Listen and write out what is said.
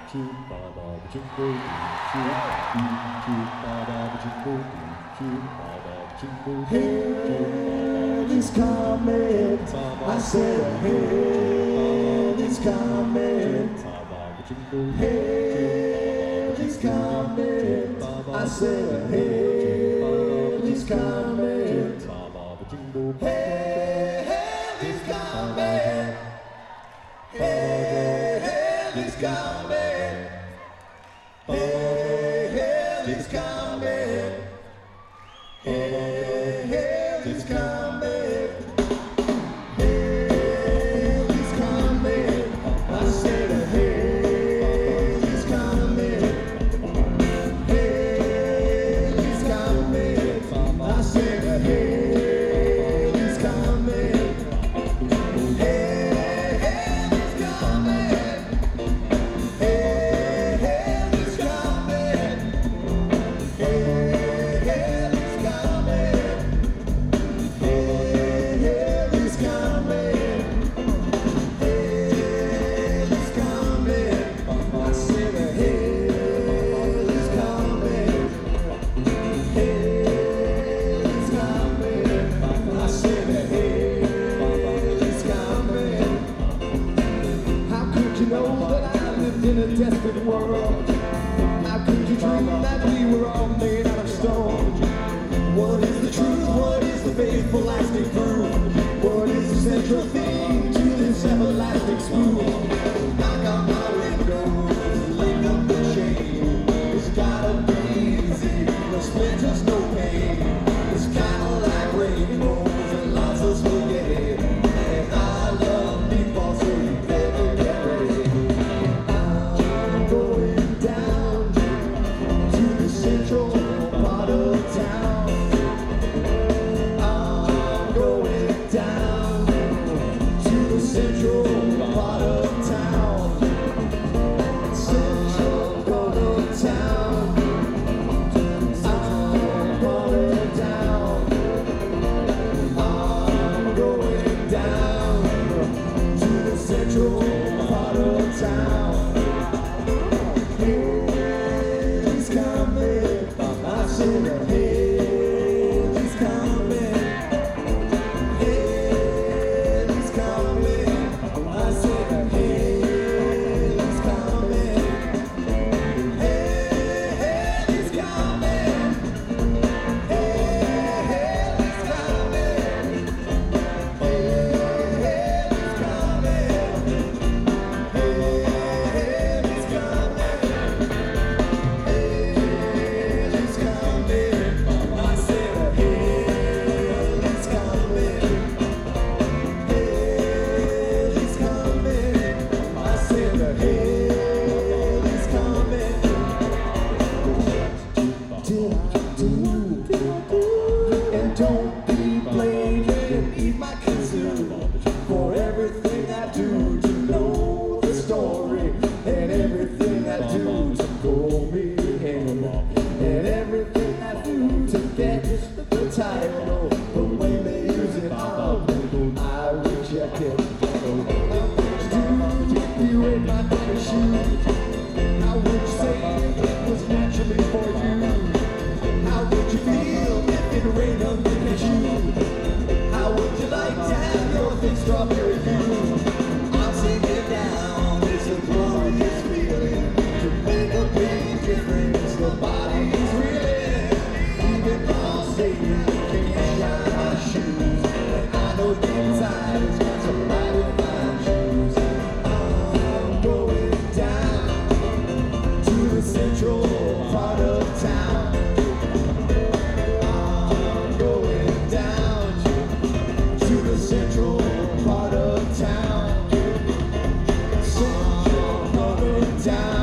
Hell is coming. I said hell is coming. Hell is coming. I said hell is coming. Hell is coming. Hell is coming. Hell is coming. Hell is coming. Hell is coming. I said hell is coming. Hell is coming. I said hell is coming. Hell is coming. Hell is coming. Hell is coming. Hell is coming. Hell is coming. I said hell is coming. Hell is coming. I said hell is coming. How could you know that I lived in a desperate world? How could you dream that we were all made out of stone? What is the truth? What is the faithful lasting proof? What is the central theme to this everlasting spoon? Knock on my windows, lick up the shade. It's gotta be easy, no splinters, no pain. It's kinda like rainbows and lots of spaghetti. And I love meatballs, so you better get ready. I'm going down to the central part of town. I'm going down to the central part of town. Central part of town. I'm going down. I'm going down to the central part of town. Hell is coming. I said hell is coming. Hell is coming. I said hell is coming. Hell is coming. Hell is coming. Hell is coming. Hell is coming. Hell is coming. I said hell is coming. Hell is coming. I said hell is coming. Did I do? And don't be blaming me, my concern, for everything I do to know the story, and everything I do to pull me in, and everything I do to get the title. But when they use it on me, I reject it. How would you do if you ain't my daddy's shoes? How would you say it was naturally for you? How would you feel if it rained on your cashew? How would you like to have your thick strawberry view? I'm sitting down, it's a glorious feeling to make a big difference. Nobody's reeling, even while saying can't shine my shoes. And I know deep inside it's got some mighty fine shoes. I'm going down to the central part of town. I'm going down to the central part of town. Central part of town.